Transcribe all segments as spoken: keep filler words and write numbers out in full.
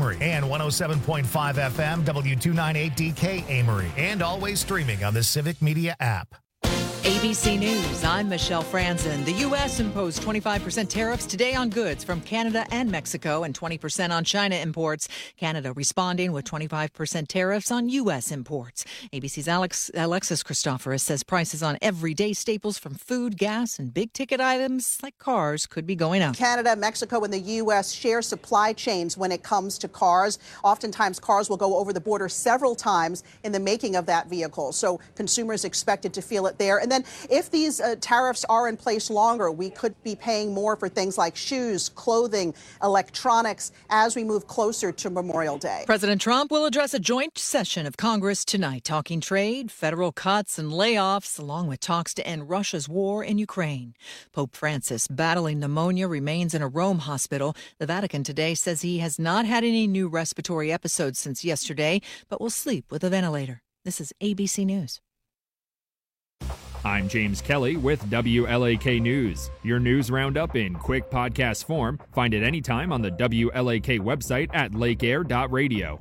Amory, and one oh seven point five F M, W two ninety-eight D K Amory, and always streaming on the Civic Media app. A B C News, I'm Michelle Franzen. The U S imposed twenty-five percent tariffs today on goods from Canada and Mexico and twenty percent on China imports. Canada responding with twenty-five percent tariffs on U S imports. A B C's Alex, Alexis Christoforous says prices on everyday staples from food, gas, and big-ticket items like cars could be going up. Canada, Mexico, and the U S share supply chains when it comes to cars. Oftentimes, cars will go over the border several times in the making of that vehicle, so consumers expected to feel it there. And then if these uh, tariffs are in place longer, we could be paying more for things like shoes, clothing, electronics as we move closer to Memorial Day. President Trump will address a joint session of Congress tonight, talking trade, federal cuts, and layoffs, along with talks to end Russia's war in Ukraine. Pope Francis, battling pneumonia, remains in a Rome hospital. The Vatican today says he has not had any new respiratory episodes since yesterday, but will sleep with a ventilator. This is A B C News. I'm James Kelly with W L A K News. Your news roundup in quick podcast form. Find it anytime on the W L A K website at lake air dot radio.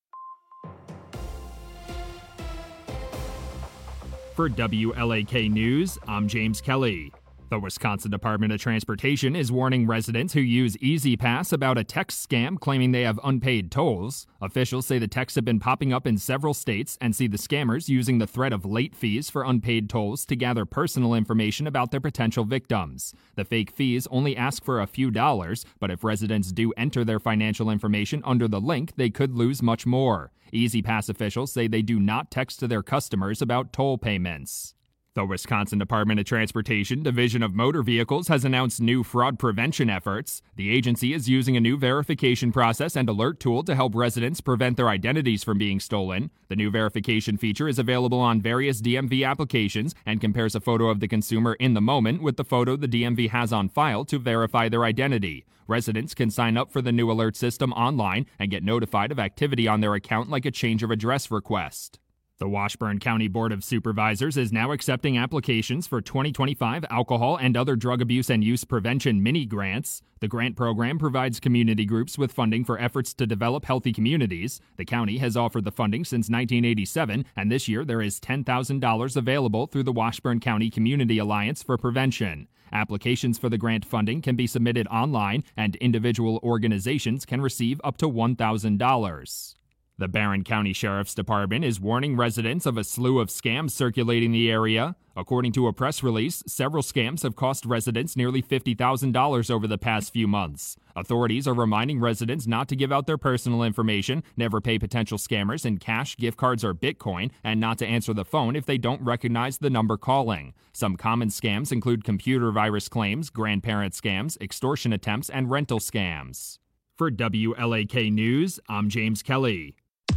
For W L A K News, I'm James Kelly. The Wisconsin Department of Transportation is warning residents who use E Z Pass about a text scam claiming they have unpaid tolls. Officials say the texts have been popping up in several states and see the scammers using the threat of late fees for unpaid tolls to gather personal information about their potential victims. The fake fees only ask for a few dollars, but if residents do enter their financial information under the link, they could lose much more. E Z Pass officials say they do not text to their customers about toll payments. The Wisconsin Department of Transportation Division of Motor Vehicles has announced new fraud prevention efforts. The agency is using a new verification process and alert tool to help residents prevent their identities from being stolen. The new verification feature is available on various D M V applications and compares a photo of the consumer in the moment with the photo the D M V has on file to verify their identity. Residents can sign up for the new alert system online and get notified of activity on their account like a change of address request. The Washburn County Board of Supervisors is now accepting applications for twenty twenty-five alcohol and other drug abuse and use prevention mini grants. The grant program provides community groups with funding for efforts to develop healthy communities. The county has offered the funding since nineteen eighty-seven, and this year there is ten thousand dollars available through the Washburn County Community Alliance for Prevention. Applications for the grant funding can be submitted online, and individual organizations can receive up to one thousand dollars. The Barron County Sheriff's Department is warning residents of a slew of scams circulating the area. According to a press release, several scams have cost residents nearly fifty thousand dollars over the past few months. Authorities are reminding residents not to give out their personal information, never pay potential scammers in cash, gift cards, or Bitcoin, and not to answer the phone if they don't recognize the number calling. Some common scams include computer virus claims, grandparent scams, extortion attempts, and rental scams. For W L A K News, I'm James Kelly.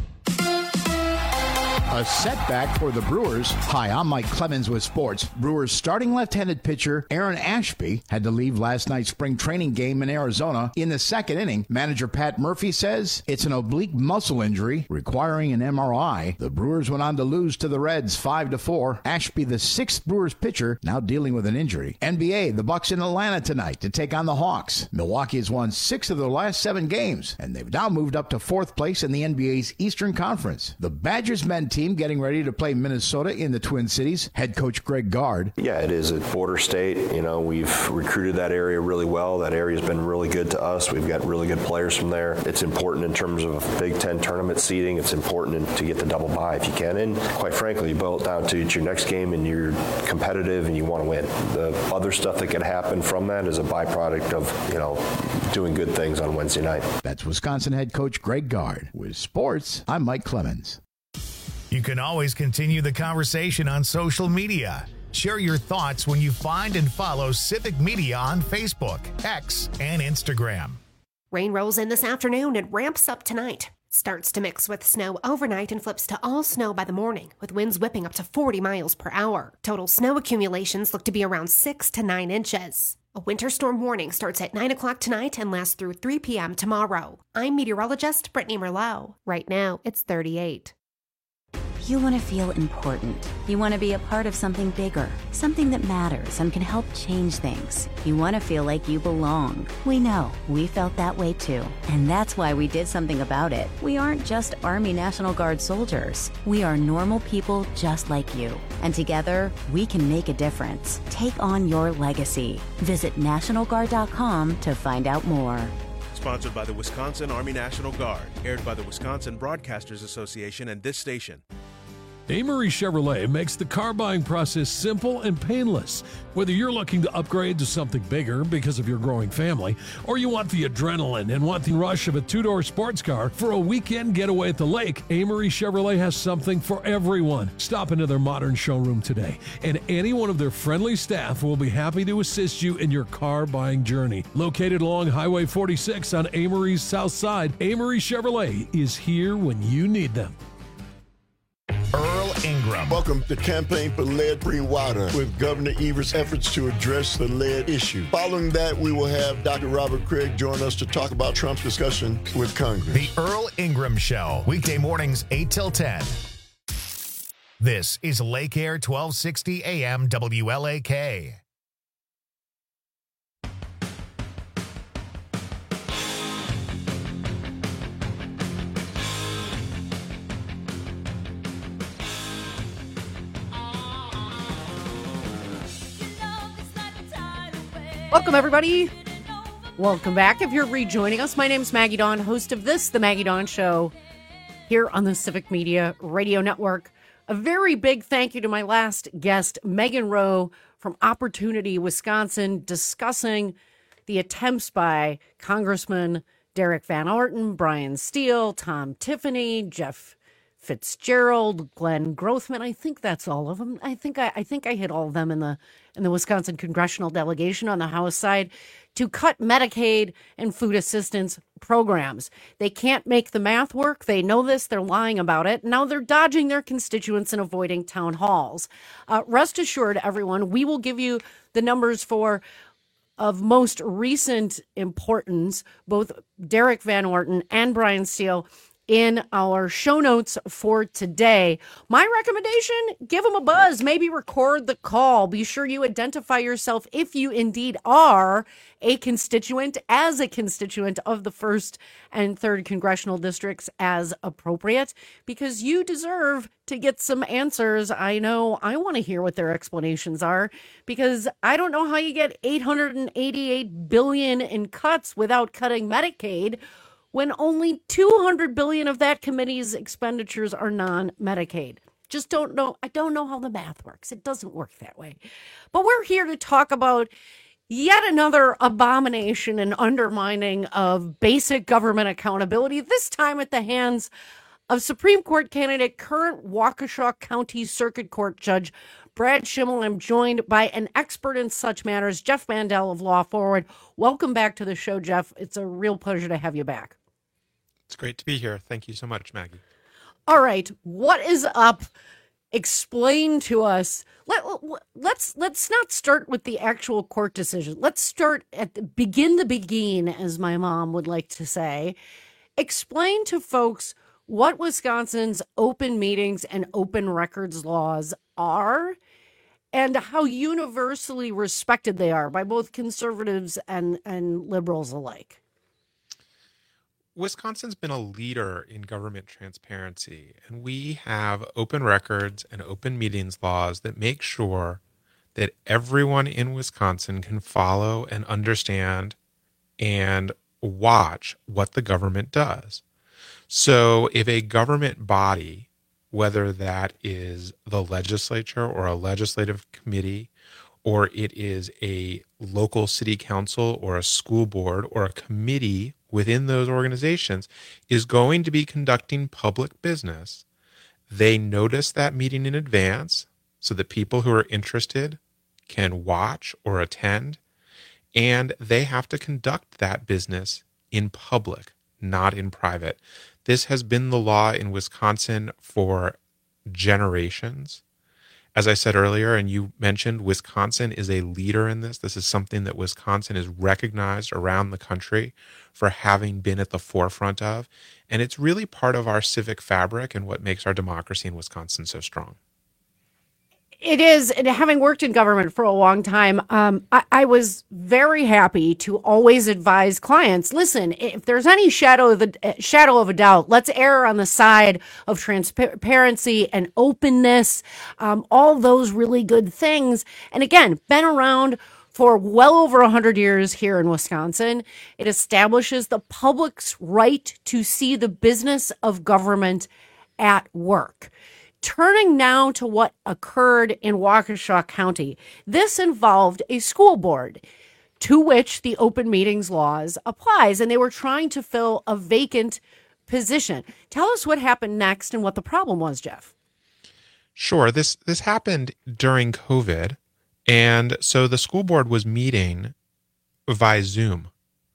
A setback for the Brewers. Hi, I'm Mike Clemens with sports. Brewers starting left-handed pitcher Aaron Ashby had to leave last night's spring training game in Arizona in the second inning. Manager Pat Murphy says it's an oblique muscle injury requiring an M R I. The Brewers went on to lose to the Reds five to four. Ashby, the sixth Brewers pitcher, now dealing with an injury. N B A, the Bucks in Atlanta tonight to take on the Hawks. Milwaukee has won six of their last seven games, and they've now moved up to fourth place in the N B A's Eastern Conference. The Badgers men team getting ready to play Minnesota in the Twin Cities. Head coach Greg Gard. Yeah, it is a border state. You know, we've recruited that area really well. That area's been really good to us. We've got really good players from there. It's important in terms of Big Ten tournament seeding. It's important to get the double bye if you can. And quite frankly, you boil it down to it's your next game and you're competitive and you want to win. The other stuff that could happen from that is a byproduct of, you know, doing good things on Wednesday night. That's Wisconsin head coach Greg Gard. With sports, I'm Mike Clemens. You can always continue the conversation on social media. Share your thoughts when you find and follow Civic Media on Facebook, X, and Instagram. Rain rolls in this afternoon and ramps up tonight. Starts to mix with snow overnight and flips to all snow by the morning, with winds whipping up to forty miles per hour. Total snow accumulations look to be around six to nine inches. A winter storm warning starts at nine o'clock tonight and lasts through three p.m. tomorrow. I'm meteorologist Brittany Merlot. Right now, it's thirty-eight. You want to feel important. You want to be a part of something bigger, something that matters and can help change things. You want to feel like you belong. We know. We felt that way too. And that's why we did something about it. We aren't just Army National Guard soldiers. We are normal people just like you. And together, we can make a difference. Take on your legacy. Visit National Guard dot com to find out more. Sponsored by the Wisconsin Army National Guard. Aired by the Wisconsin Broadcasters Association and this station. Amory Chevrolet makes the car buying process simple and painless. Whether you're looking to upgrade to something bigger because of your growing family, or you want the adrenaline and want the rush of a two-door sports car for a weekend getaway at the lake, Amory Chevrolet has something for everyone. Stop into their modern showroom today, and any one of their friendly staff will be happy to assist you in your car buying journey. Located along Highway forty-six on Amory's south side, Amory Chevrolet is here when you need them. Earl Ingram. Welcome to Campaign for Lead-Free Water with Governor Evers' efforts to address the lead issue. Following that, we will have Doctor Robert Craig join us to talk about Trump's discussion with Congress. The Earl Ingram Show, weekday mornings eight till ten. This is Lake Air twelve sixty A M W L A K. Welcome, everybody. Welcome back. If you're rejoining us, my name is Maggie Dawn, host of this, The Maggie Dawn Show, here on the Civic Media Radio Network. A very big thank you to my last guest, Megan Rowe from Opportunity, Wisconsin, discussing the attempts by Congressman Derek Van Orton, Brian Steele, Tom Tiffany, Jeff Fitzgerald, Glenn Grothman. I think that's all of them. I think I, I think I hit all of them in the in the Wisconsin congressional delegation on the House side to cut Medicaid and food assistance programs. They can't make the math work. They know this. They're lying about it. Now they're dodging their constituents and avoiding town halls. Uh, rest assured, everyone, we will give you the numbers for of most recent importance, both Derek Van Orton and Brian Steele, in our show notes for today. My recommendation, give them a buzz, maybe record the call. Be sure you identify yourself if you indeed are a constituent, as a constituent of the first and third congressional districts as appropriate, because you deserve to get some answers. I know I want to hear what their explanations are, because I don't know how you get eight hundred eighty-eight billion dollars in cuts without cutting Medicaid, when only two hundred billion dollars of that committee's expenditures are non-Medicaid. Just don't know. I don't know how the math works. It doesn't work that way. But we're here to talk about yet another abomination and undermining of basic government accountability, this time at the hands of Supreme Court candidate, current Waukesha County Circuit Court Judge Brad Schimel. I'm joined by an expert in such matters, Jeff Mandel of Law Forward. Welcome back to the show, Jeff. It's a real pleasure to have you back. It's great to be here. Thank you so much, Maggie. All right. What is up? Explain to us. Let, let's let's not start with the actual court decision. Let's start at the begin the begin, as my mom would like to say. Explain to folks what Wisconsin's open meetings and open records laws are and how universally respected they are by both conservatives and, and liberals alike. Wisconsin's been a leader in government transparency, and we have open records and open meetings laws that make sure that everyone in Wisconsin can follow and understand and watch what the government does. So if a government body, whether that is the legislature or a legislative committee, or it is a local city council or a school board or a committee within those organizations, is going to be conducting public business, they notice that meeting in advance so that people who are interested can watch or attend, and they have to conduct that business in public, not in private. This has been the law in Wisconsin for generations, As I said earlier, and you mentioned, Wisconsin is a leader in this. This is something that Wisconsin is recognized around the country for having been at the forefront of. And it's really part of our civic fabric and what makes our democracy in Wisconsin so strong. It is, and having worked in government for a long time, um, I, I was very happy to always advise clients, listen, if there's any shadow of the shadow of a doubt, let's err on the side of transparency and openness, um, all those really good things. And again, been around for well over one hundred years here in Wisconsin. It establishes the public's right to see the business of government at work. Turning now to what occurred in Waukesha County. This involved a school board to which the open meetings laws applies, and they were trying to fill a vacant position. Tell us what happened next and what the problem was, Jeff. Sure. This this happened during COVID, and so the school board was meeting via Zoom.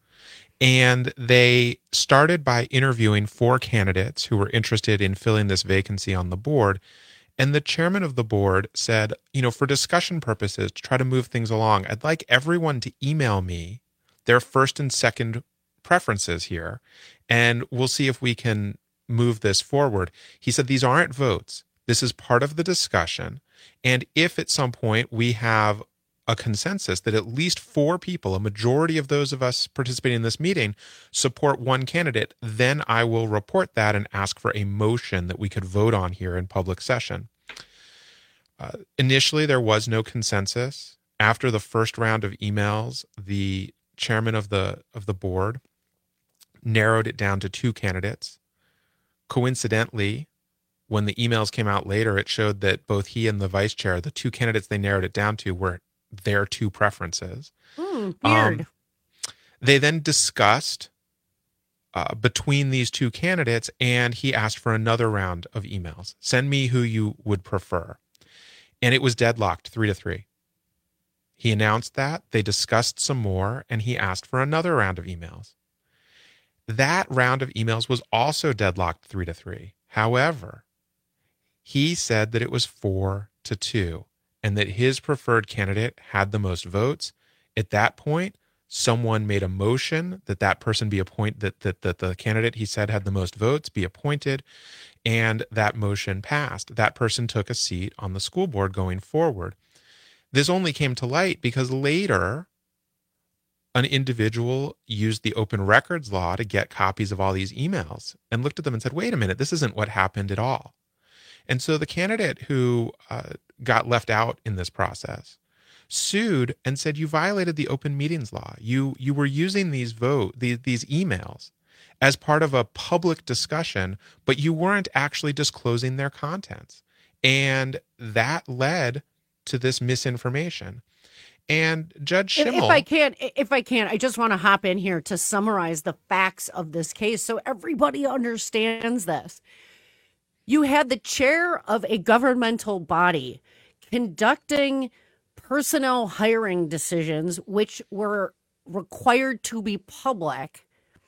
And they started by interviewing four candidates who were interested in filling this vacancy on the board. And the chairman of the board said, you know, for discussion purposes, to try to move things along, I'd like everyone to email me their first and second preferences here, and we'll see if we can move this forward. He said, these aren't votes. This is part of the discussion. And if at some point we have a consensus that at least four people, a majority of those of us participating in this meeting, support one candidate, then I will report that and ask for a motion that we could vote on here in public session. Uh, initially, there was no consensus. After the first round of emails, the chairman of the of the board narrowed it down to two candidates. Coincidentally, when the emails came out later, it showed that both he and the vice chair, the two candidates they narrowed it down to, were their two preferences. Mm, weird. Um, they then discussed uh, between these two candidates, and he asked for another round of emails. Send me who you would prefer. And it was deadlocked three to three. He announced that. They discussed some more, and he asked for another round of emails. That round of emails was also deadlocked three to three. However, he said that it was four to two. And that his preferred candidate had the most votes. At that point, someone made a motion that that person be appointed, that, that, that the candidate he said had the most votes be appointed, and that motion passed. That person took a seat on the school board going forward. This only came to light because later an individual used the open records law to get copies of all these emails and looked at them and said, wait a minute, this isn't what happened at all. And so the candidate who uh, got left out in this process sued and said, you violated the open meetings law. You you were using these vote these, these emails as part of a public discussion, but you weren't actually disclosing their contents. And that led to this misinformation. And Judge Schimmel... If, if I can, if I can, I just want to hop in here to summarize the facts of this case so everybody understands this. You had the chair of a governmental body conducting personnel hiring decisions, which were required to be public,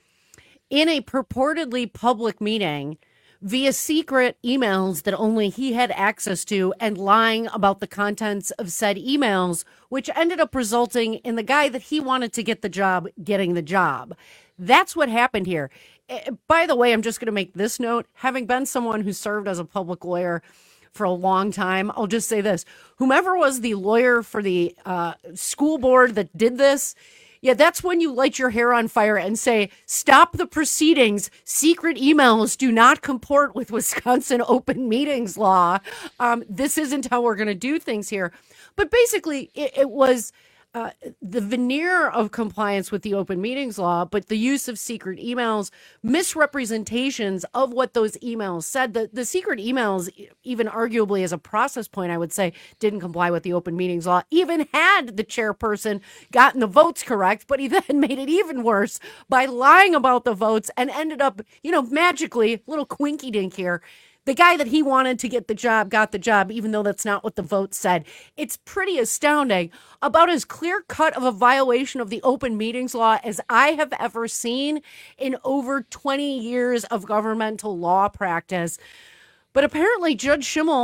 in a purportedly public meeting via secret emails that only he had access to, and lying about the contents of said emails, which ended up resulting in the guy that he wanted to get the job getting the job. That's what happened here. By the way, I'm just going to make this note. Having been someone who served as a public lawyer for a long time, I'll just say this. Whomever was the lawyer for the uh, school board that did this, yeah, that's when you light your hair on fire and say, stop the proceedings. Secret emails do not comport with Wisconsin open meetings law. Um, this isn't how we're going to do things here. But basically, it, it was... Uh, the veneer of compliance with the open meetings law, but the use of secret emails, misrepresentations of what those emails said. The, the secret emails, even arguably as a process point, I would say, didn't comply with the open meetings law, even had the chairperson gotten the votes correct, but he then made it even worse by lying about the votes and ended up, you know, magically, little quinky dink here. The guy that he wanted to get the job got the job, even though that's not what the vote said. It's pretty astounding. About as clear cut of a violation of the open meetings law as I have ever seen in over twenty years of governmental law practice. But apparently Judge Schimmel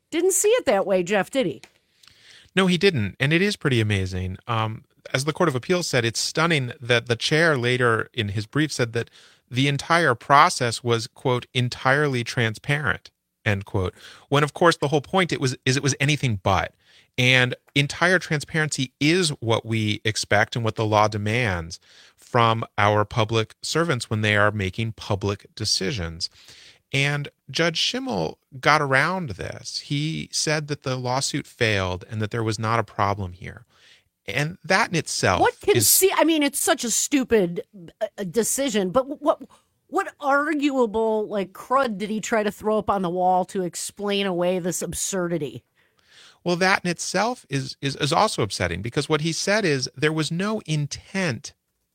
didn't see it that way, Jeff, did he? No, he didn't. And it is pretty amazing. Um, as the Court of Appeals said, it's stunning that the chair later in his brief said that the entire process was, quote, entirely transparent, end quote. When, of course, the whole point it was is it was anything but. And entire transparency is what we expect and what the law demands from our public servants when they are making public decisions. And Judge Schimmel got around this. He said that the lawsuit failed and that there was not a problem here. And that in itself What can is... see? I mean, it's such a stupid uh, decision, but what what arguable, like, crud did he try to throw up on the wall to explain away this absurdity? Well, that in itself is, is, is also upsetting, because what he said is there was no intent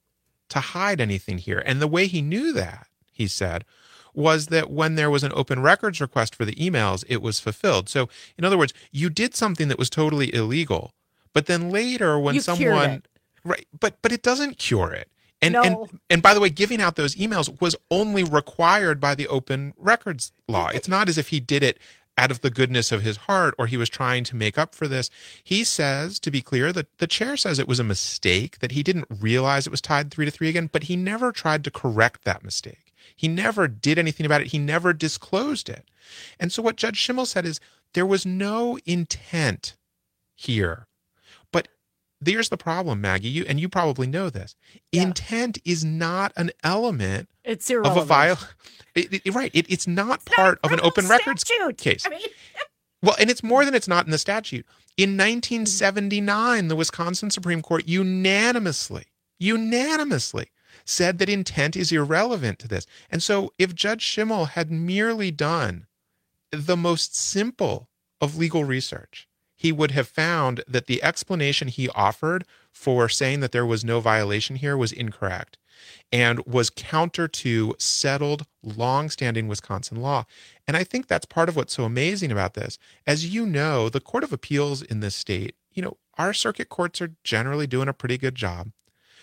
to hide anything here. And the way he knew that, he said, was that when there was an open records request for the emails, it was fulfilled. So, in other words, you did something that was totally illegal, but then later when you someone... Right, but but it doesn't cure it. And, no. and and by the way, giving out those emails was only required by the open records law. It's not as if he did it out of the goodness of his heart or he was trying to make up for this. He says, to be clear, that the chair says it was a mistake, that he didn't realize it was tied three to three again, but he never tried to correct that mistake. He never did anything about it. He never disclosed it. And so what Judge Schimmel said is there was no intent here. But there's the problem, Maggie, you, and you probably know this. Yeah. Intent is not an element it's of a viol. It, it, right. It, it's not it's part not of an open statute. records case. I mean... Well, and it's more than it's not in the statute. In nineteen seventy-nine, the Wisconsin Supreme Court unanimously, unanimously said that intent is irrelevant to this. And so if Judge Schimmel had merely done the most simple of legal research, he would have found that the explanation he offered for saying that there was no violation here was incorrect and was counter to settled, long-standing Wisconsin law. And I think that's part of what's so amazing about this. As you know, the Court of Appeals in this state, you know, our circuit courts are generally doing a pretty good job.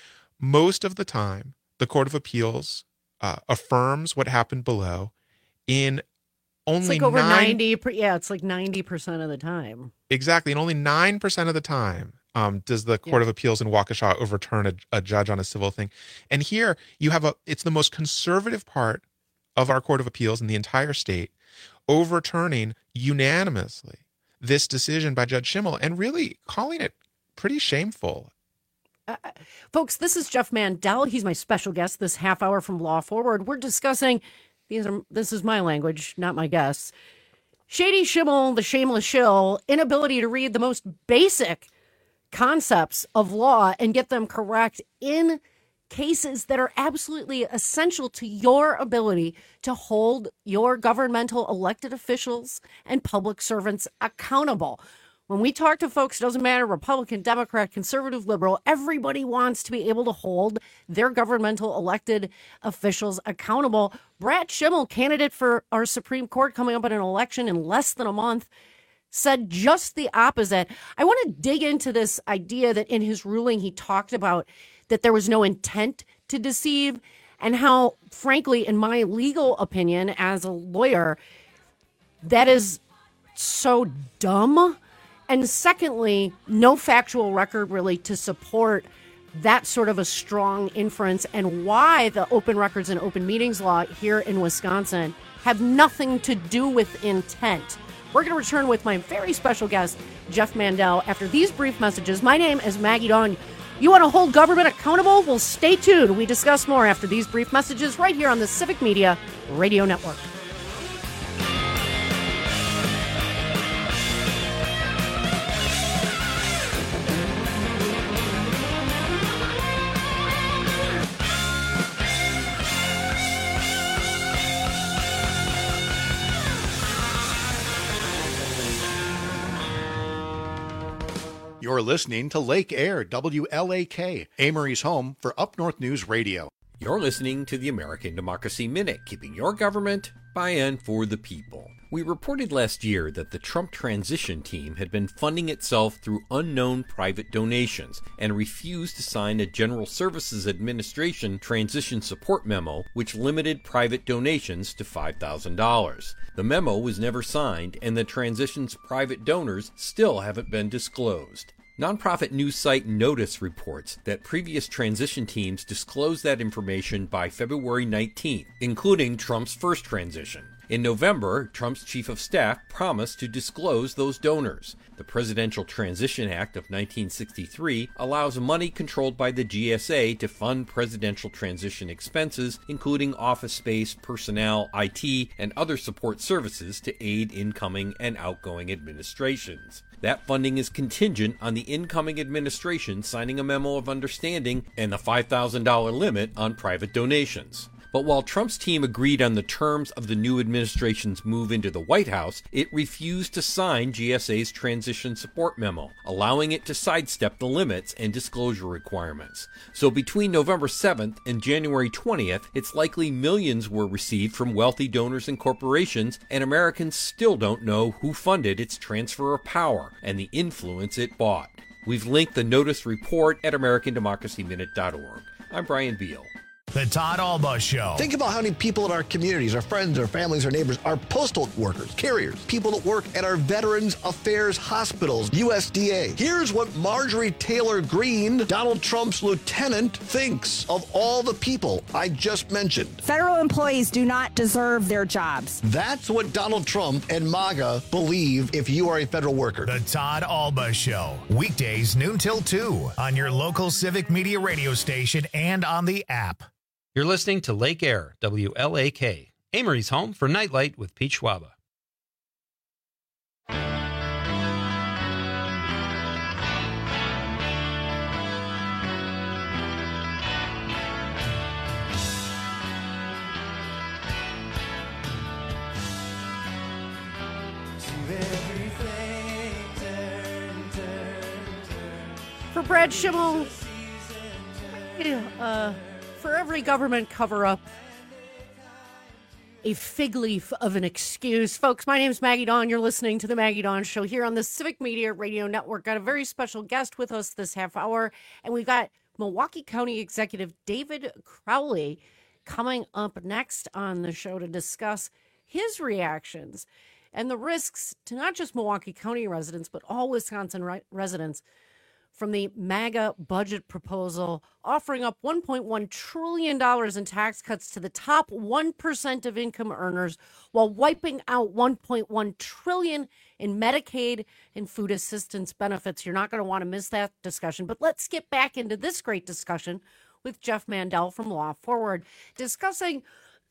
Most of the time, the Court of Appeals uh, affirms what happened below in only it's like over nine, ninety. Yeah, it's like ninety percent of the time. Exactly, and only nine percent of the time um, does the Court yeah. of Appeals in Waukesha overturn a, a judge on a civil thing. And here you have a. It's the most conservative part of our Court of Appeals in the entire state overturning unanimously this decision by Judge Schimmel and really calling it pretty shameful. Uh, folks, this is Jeff Mandel. He's my special guest this half hour from Law Forward. We're discussing, these are, this is my language, not my guests. Shady Schimmel, the shameless shill, inability to read the most basic concepts of law and get them correct in cases that are absolutely essential to your ability to hold your governmental elected officials and public servants accountable. When we talk to folks, it doesn't matter, Republican, Democrat, conservative, liberal, everybody wants to be able to hold their governmental elected officials accountable. Brad Schimmel, candidate for our Supreme Court coming up in an election in less than a month, said just the opposite. I want to dig into this idea that in his ruling, he talked about that there was no intent to deceive and how, frankly, in my legal opinion as a lawyer, that is so dumb. And secondly, no factual record really to support that sort of a strong inference and why the open records and open meetings law here in Wisconsin have nothing to do with intent. We're going to return with my very special guest, Jeff Mandel, after these brief messages. My name is Maggie Dawn. You want to hold government accountable? Well, stay tuned. We discuss more after these brief messages right here on the Civic Media Radio Network. You're listening to Lake Air, W L A K, Amory's home for Up North News Radio. You're listening to the American Democracy Minute, keeping your government by and for the people. We reported last year that the Trump transition team had been funding itself through unknown private donations and refused to sign a General Services Administration transition support memo, which limited private donations to five thousand dollars. The memo was never signed, and the transition's private donors still haven't been disclosed. Nonprofit news site Notice reports that previous transition teams disclosed that information by February nineteenth, including Trump's first transition. In November, Trump's chief of staff promised to disclose those donors. The Presidential Transition Act of nineteen sixty-three allows money controlled by the G S A to fund presidential transition expenses, including office space, personnel, I T, and other support services to aid incoming and outgoing administrations. That funding is contingent on the incoming administration signing a memo of understanding and the five thousand dollars limit on private donations. But while Trump's team agreed on the terms of the new administration's move into the White House, it refused to sign G S A's transition support memo, allowing it to sidestep the limits and disclosure requirements. So between November seventh and January twentieth, it's likely millions were received from wealthy donors and corporations, and Americans still don't know who funded its transfer of power and the influence it bought. We've linked the Notice report at American Democracy Minute dot org. I'm Brian Beal. The Todd Alba Show. Think about how many people in our communities, our friends, our families, our neighbors, our postal workers, carriers, people that work at our Veterans Affairs hospitals, U S D A. Here's what Marjorie Taylor Greene, Donald Trump's lieutenant, thinks of all the people I just mentioned. Federal employees do not deserve their jobs. That's what Donald Trump and MAGA believe if you are a federal worker. The Todd Alba Show. Weekdays noon till two on your local Civic Media radio station and on the app. You're listening to Lake Air, W L A K, Amory's home for Nightlight with Pete Schwaba. For Brad Schimmel, uh, for every government cover-up, a fig leaf of an excuse. Folks, my name's Maggie Dawn. You're listening to the Maggie Dawn Show here on the Civic Media Radio Network. Got a very special guest with us this half hour, and we've got Milwaukee County Executive David Crowley coming up next on the show to discuss his reactions and the risks to not just Milwaukee County residents, but all Wisconsin re- residents from the MAGA budget proposal, offering up one point one trillion dollars in tax cuts to the top one percent of income earners while wiping out one point one trillion dollars in Medicaid and food assistance benefits. You're not going to want to miss that discussion. But let's get back into this great discussion with Jeff Mandel from Law Forward, discussing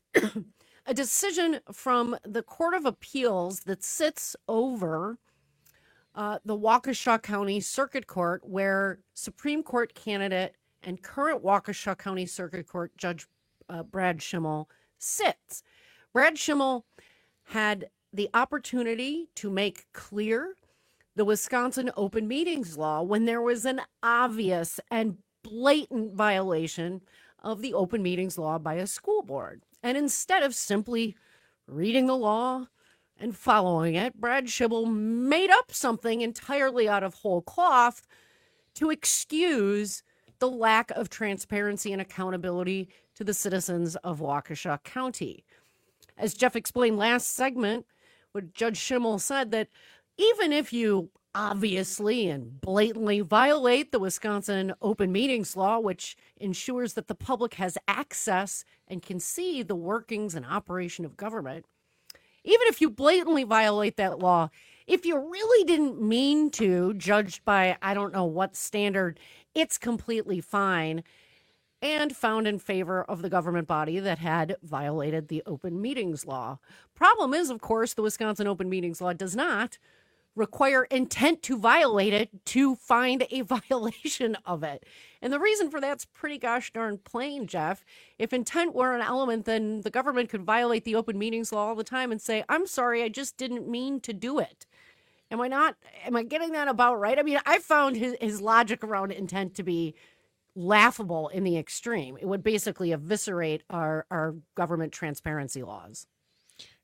a decision from the Court of Appeals that sits over Uh, the Waukesha County Circuit Court, where Supreme Court candidate and current Waukesha County Circuit Court Judge uh, Brad Schimmel sits. Brad Schimmel had the opportunity to make clear the Wisconsin open meetings law when there was an obvious and blatant violation of the open meetings law by a school board. And instead of simply reading the law and following it, Brad Schimmel made up something entirely out of whole cloth to excuse the lack of transparency and accountability to the citizens of Waukesha County. As Jeff explained last segment, what Judge Schimmel said, that even if you obviously and blatantly violate the Wisconsin open meetings law, which ensures that the public has access and can see the workings and operation of government, even if you blatantly violate that law, if you really didn't mean to, judged by I don't know what standard, it's completely fine and found in favor of the government body that had violated the open meetings law. Problem is, of course, the Wisconsin open meetings law does not require intent to violate it to find a violation of it. And the reason for that's pretty gosh darn plain, Jeff. If intent were an element, then the government could violate the open meetings law all the time and say, I'm sorry, I just didn't mean to do it. Am I not, am I getting that about right? I mean, I found his, his logic around intent to be laughable in the extreme. It would basically eviscerate our, our government transparency laws.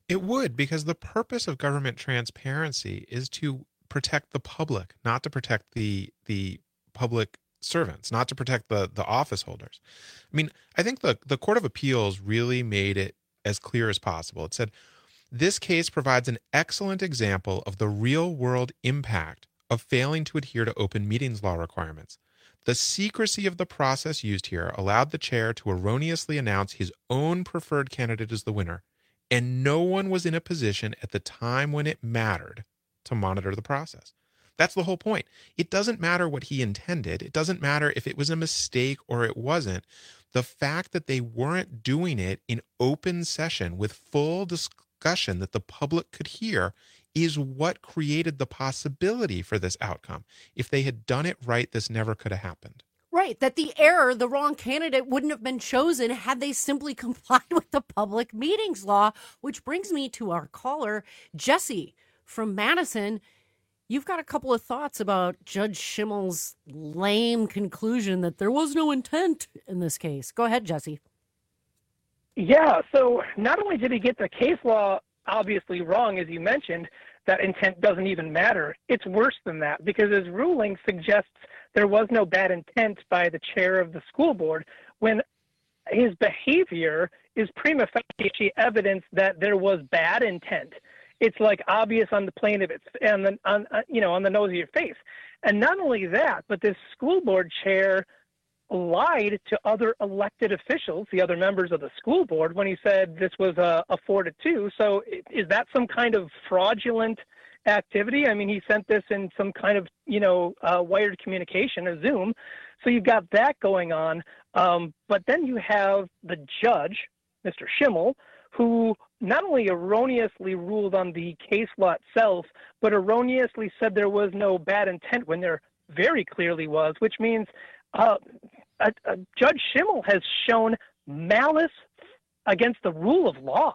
It would, because the purpose of government transparency is to protect the public, not to protect the the public servants, not to protect the the office holders. I mean, I think the, the Court of Appeals really made it as clear as possible. It said, this case provides an excellent example of the real-world impact of failing to adhere to open meetings law requirements. The secrecy of the process used here allowed the chair to erroneously announce his own preferred candidate as the winner, and no one was in a position at the time when it mattered to monitor the process. That's the whole point. It doesn't matter what he intended. It doesn't matter if it was a mistake or it wasn't. The fact that they weren't doing it in open session with full discussion that the public could hear is what created the possibility for this outcome. If they had done it right, this never could have happened. Right, that the error, the wrong candidate wouldn't have been chosen had they simply complied with the public meetings law, which brings me to our caller, Jesse from Madison. You've got a couple of thoughts about Judge Schimmel's lame conclusion that there was no intent in this case. Go ahead, Jesse. Yeah, so not only did he get the case law obviously wrong, as you mentioned, that intent doesn't even matter. It's worse than that, because his ruling suggests there was no bad intent by the chair of the school board when his behavior is prima facie evidence that there was bad intent. It's like obvious on the plane of its and the on you know on the nose of your face. And not only that, but this school board chair lied to other elected officials, the other members of the school board, when he said this was a, a four to two. So is that some kind of fraudulent activity? I mean, he sent this in some kind of, you know, uh, wired communication, a Zoom. So you've got that going on. Um, but then you have the judge, Mister Schimmel, who not only erroneously ruled on the case law itself, but erroneously said there was no bad intent when there very clearly was, which means uh, a, a Judge Schimmel has shown malice against the rule of law.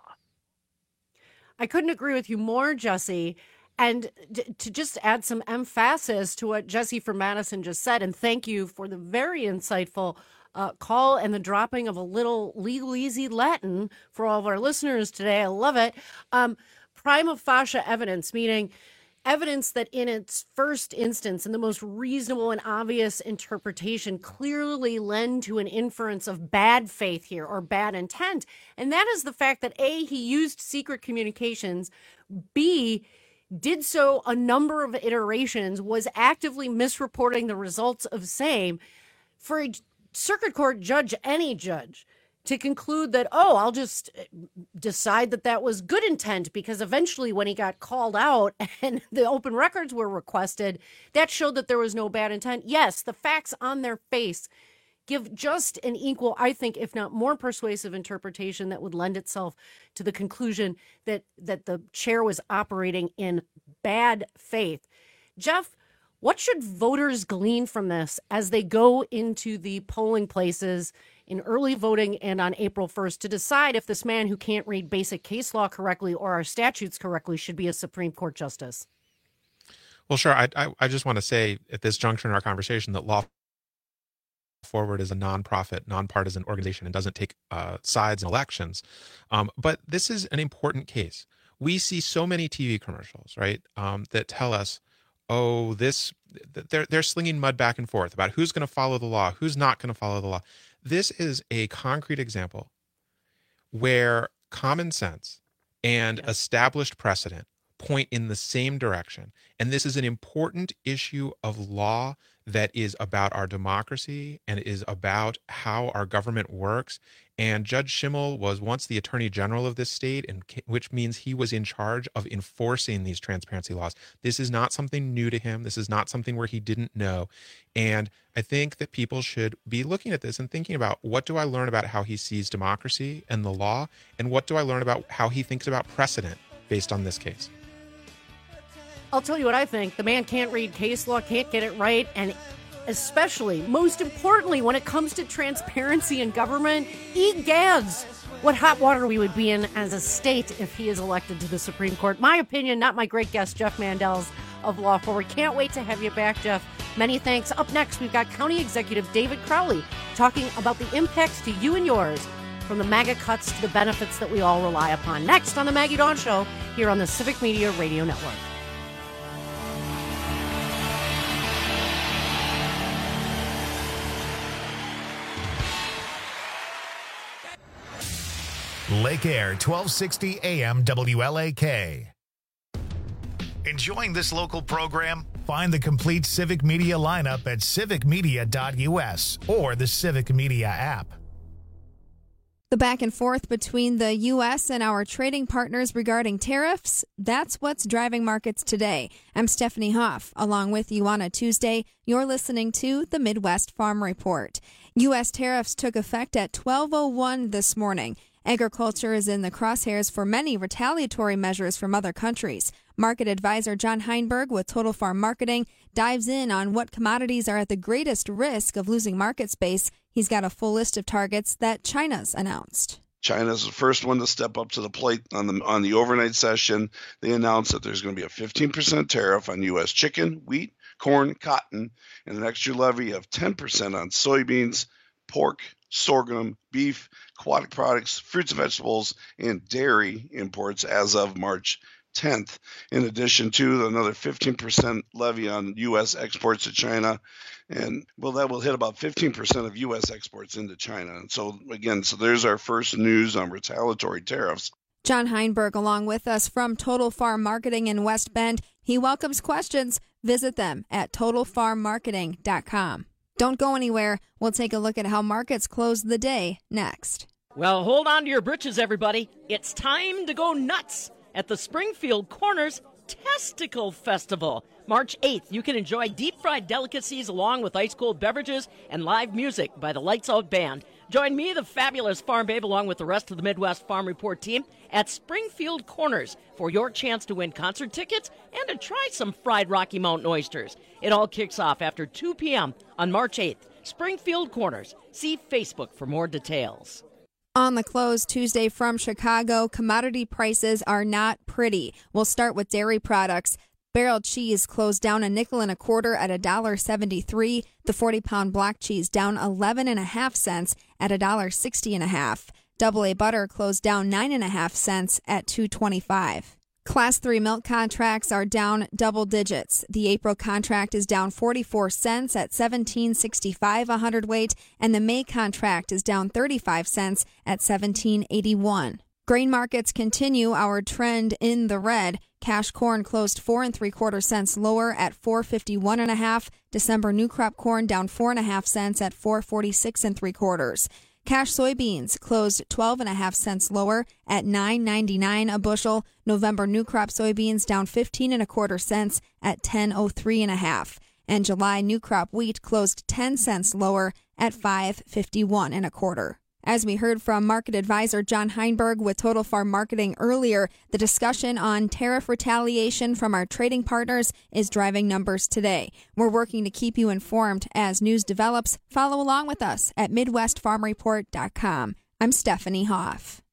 I couldn't agree with you more, Jesse. And d- to just add some emphasis to what Jesse from Madison just said, and thank you for the very insightful uh, call and the dropping of a little legalese Latin for all of our listeners today. I love it. Um, prima facie evidence, meaning evidence that in its first instance, in the most reasonable and obvious interpretation, clearly lend to an inference of bad faith here or bad intent. And that is the fact that A, he used secret communications, B, did so a number of iterations, was actively misreporting the results of same. For a circuit court judge, any judge, to conclude that, oh, I'll just decide that that was good intent, because eventually when he got called out and the open records were requested, that showed that there was no bad intent. Yes, the facts on their face give just an equal, I think, if not more persuasive interpretation that would lend itself to the conclusion that that the chair was operating in bad faith. Jeff, what should voters glean from this as they go into the polling places in early voting and on April first to decide if this man who can't read basic case law correctly or our statutes correctly should be a Supreme Court justice? Well, sure. I, I, I just want to say at this juncture in our conversation that Law Forward is a nonprofit, nonpartisan organization and doesn't take uh, sides in elections. Um, but this is an important case. We see so many T V commercials, right, um, that tell us, oh, this, they're, they're slinging mud back and forth about who's going to follow the law, who's not going to follow the law. This is a concrete example where common sense and yeah. established precedent point in the same direction. And this is an important issue of law that is about our democracy and is about how our government works. And Judge Schimmel was once the Attorney General of this state, and which means he was in charge of enforcing these transparency laws. This is not something new to him. This is not something where he didn't know. And I think that people should be looking at this and thinking about, what do I learn about how he sees democracy and the law? And what do I learn about how he thinks about precedent based on this case? I'll tell you what I think. The man can't read case law, can't get it right, and especially, most importantly, when it comes to transparency in government, egads, what hot water we would be in as a state if he is elected to the Supreme Court. My opinion, not my great guest, Jeff Mandels of Law Forward. Can't wait to have you back, Jeff. Many thanks. Up next, we've got County Executive David Crowley talking about the impacts to you and yours from the MAGA cuts to the benefits that we all rely upon. Next on the Maggie Dawn Show, here on the Civic Media Radio Network. Lake Air, twelve sixty A M W L A K. Enjoying this local program? Find the complete Civic Media lineup at civic media dot U S or the Civic Media app. The back and forth between the U S and our trading partners regarding tariffs, that's what's driving markets today. I'm Stephanie Hoff, along with you on a Tuesday. You're listening to the Midwest Farm Report. U S tariffs took effect at twelve oh one this morning. Agriculture is in the crosshairs for many retaliatory measures from other countries. Market advisor John Heinberg with Total Farm Marketing dives in on what commodities are at the greatest risk of losing market space. He's got a full list of targets that China's announced. China's the first one to step up to the plate on the on the overnight session. They announced that there's going to be a fifteen percent tariff on U S chicken, wheat, corn, cotton, and an extra levy of ten percent on soybeans, pork, sorghum, beef, aquatic products, fruits and vegetables, and dairy imports as of March tenth. In addition to another fifteen percent levy on U S exports to China. And, well, that will hit about fifteen percent of U S exports into China. And so, again, so there's our first news on retaliatory tariffs. John Heinberg along with us from Total Farm Marketing in West Bend. He welcomes questions. Visit them at total farm marketing dot com. Don't go anywhere. We'll take a look at how markets closed the day next. Well, hold on to your britches, everybody. It's time to go nuts at the Springfield Corners Testicle Festival. March eighth, you can enjoy deep-fried delicacies along with ice-cold beverages and live music by the Lights Out Band. Join me, the fabulous Farm Babe, along with the rest of the Midwest Farm Report team at Springfield Corners for your chance to win concert tickets and to try some fried Rocky Mountain oysters. It all kicks off after two p.m. on March eighth. Springfield Corners. See Facebook for more details. On the close Tuesday from Chicago, commodity prices are not pretty. We'll start with dairy products. Barrel cheese closed down a nickel and a quarter at one dollar seventy-three. The forty-pound block cheese down eleven and a half cents at one dollar sixty and a half. Double A butter closed down nine and a half cents at two twenty-five. Class three milk contracts are down double digits. The April contract is down forty-four cents at seventeen sixty-five a hundredweight, and the May contract is down thirty-five cents at seventeen eighty-one. Grain markets continue our trend in the red. Cash corn closed four and three quarter cents lower at four fifty-one and a half. December new crop corn down four and a half cents at four forty-six and three quarters. Cash soybeans closed twelve and a half cents lower at nine ninety-nine a bushel. November new crop soybeans down fifteen and a quarter cents at ten oh three and a half. And July new crop wheat closed ten cents lower at five fifty-one and a quarter. As we heard from market advisor John Heinberg with Total Farm Marketing earlier, the discussion on tariff retaliation from our trading partners is driving numbers today. We're working to keep you informed as news develops. Follow along with us at midwest farm report dot com. I'm Stephanie Hoff.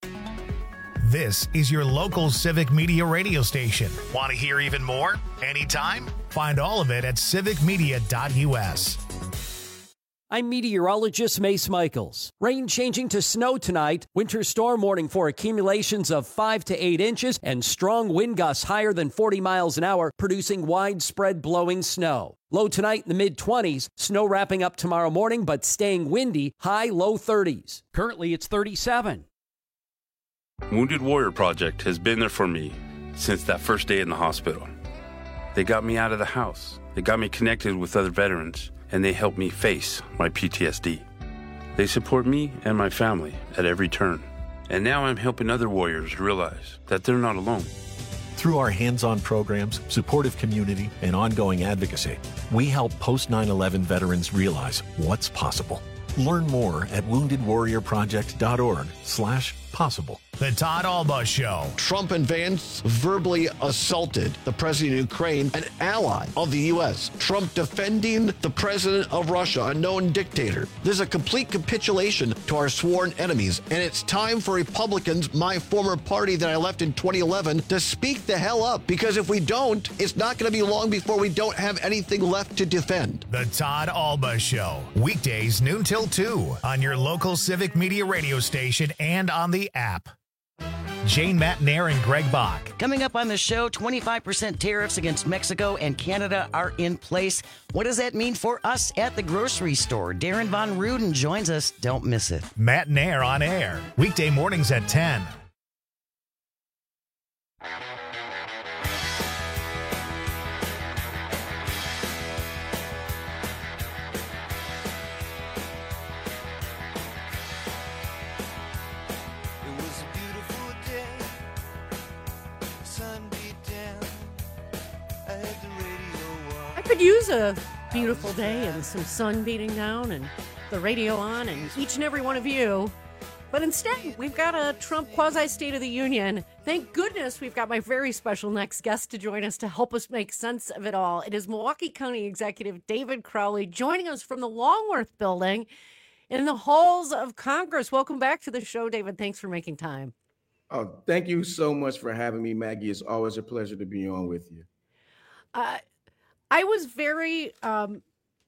This is your local Civic Media radio station. Want to hear even more? Anytime? Find all of it at civic media dot U S. I'm meteorologist Mace Michaels. Rain changing to snow tonight. Winter storm warning for accumulations of five to eight inches and strong wind gusts higher than forty miles an hour, producing widespread blowing snow. Low tonight in the mid-twenties. Snow wrapping up tomorrow morning, but staying windy, high low thirties. Currently, it's thirty-seven. Wounded Warrior Project has been there for me since that first day in the hospital. They got me out of the house. They got me connected with other veterans, and they helped me face my P T S D. They support me and my family at every turn. And now I'm helping other warriors realize that they're not alone. Through our hands-on programs, supportive community, and ongoing advocacy, we help post nine eleven veterans realize what's possible. Learn more at wounded warrior project dot org slash possible. The Todd Alba Show. Trump and Vance verbally assaulted the president of Ukraine, an ally of the U S. Trump defending the president of Russia, a known dictator. This is a complete capitulation to our sworn enemies, and it's time for Republicans, my former party that I left in twenty eleven, to speak the hell up, because if we don't, it's not going to be long before we don't have anything left to defend. The Todd Alba Show. Weekdays noon till two on your local Civic Media radio station and on the app. Jane Matnair and Greg Bach. Coming up on the show, twenty-five percent tariffs against Mexico and Canada are in place. What does that mean for us at the grocery store? Darren Von Ruden joins us. Don't miss it. Matnair on air. Weekday mornings at ten. Could use a beautiful day and some sun beating down and the radio on and each and every one of you. But instead, we've got a Trump quasi-State of the Union. Thank goodness we've got my very special next guest to join us to help us make sense of it all. It is Milwaukee County Executive David Crowley joining us from the Longworth Building in the halls of Congress. Welcome back to the show, David. Thanks for making time. Oh, thank you so much for having me, Maggie. It's always a pleasure to be on with you. Uh, I was very um,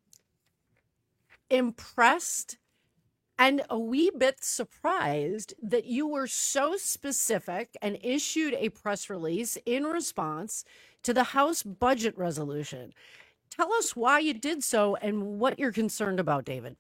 impressed and a wee bit surprised that you were so specific and issued a press release in response to the House budget resolution. Tell us why you did so and what you're concerned about, David.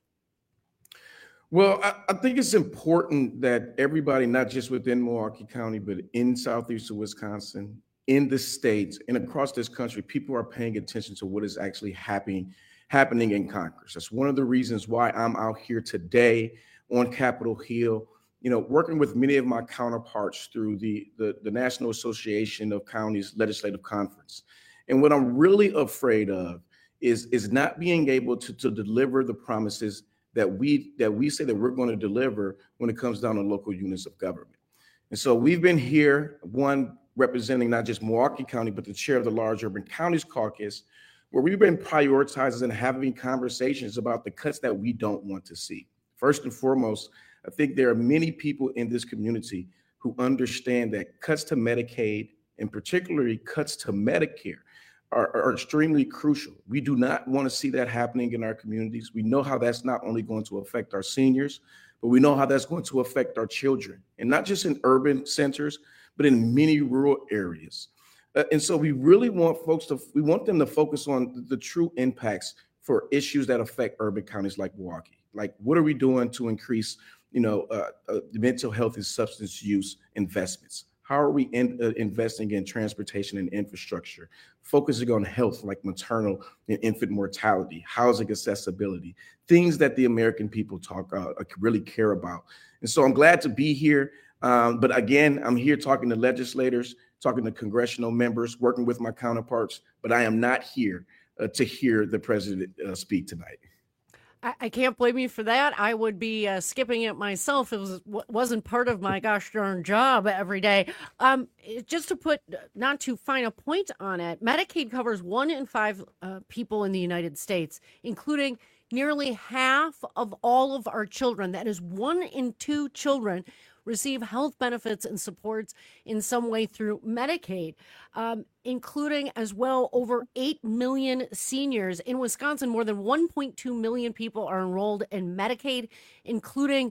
Well, I, I think it's important that everybody, not just within Milwaukee County, but in southeastern Wisconsin, in the states and across this country, people are paying attention to what is actually happening happening in Congress. That's one of the reasons why I'm out here today on Capitol Hill, you know, working with many of my counterparts through the, the, the National Association of Counties Legislative Conference. And what I'm really afraid of is, is not being able to, to deliver the promises that we that we say that we're going to deliver when it comes down to local units of government. And so we've been here, one, representing not just Milwaukee County, but the chair of the Large Urban Counties Caucus, where we've been prioritizing and having conversations about the cuts that we don't want to see. First and foremost, I think there are many people in this community who understand that cuts to Medicaid, and particularly cuts to Medicare, are, are extremely crucial. We do not want to see that happening in our communities. We know how that's not only going to affect our seniors, but we know how that's going to affect our children, and not just in urban centers, but in many rural areas. Uh, and so we really want folks to, we want them to focus on the, the true impacts for issues that affect urban counties like Milwaukee. Like, what are we doing to increase, you know, uh, uh, mental health and substance use investments? How are we in, uh, investing in transportation and infrastructure, focusing on health like maternal and infant mortality, housing accessibility, things that the American people talk uh, really care about. And so I'm glad to be here. Um, but again, I'm here talking to legislators, talking to congressional members, working with my counterparts, but I am not here uh, to hear the president uh, speak tonight. I, I can't blame you for that. I would be uh, skipping it myself. It was, wasn't part of my gosh darn job every day. Um, just to put, not too fine a point on it, Medicaid covers one in five uh, people in the United States, including nearly half of all of our children. That is one in two children receive health benefits and supports in some way through Medicaid, um, including as well over eight million seniors. In Wisconsin, more than one point two million people are enrolled in Medicaid, including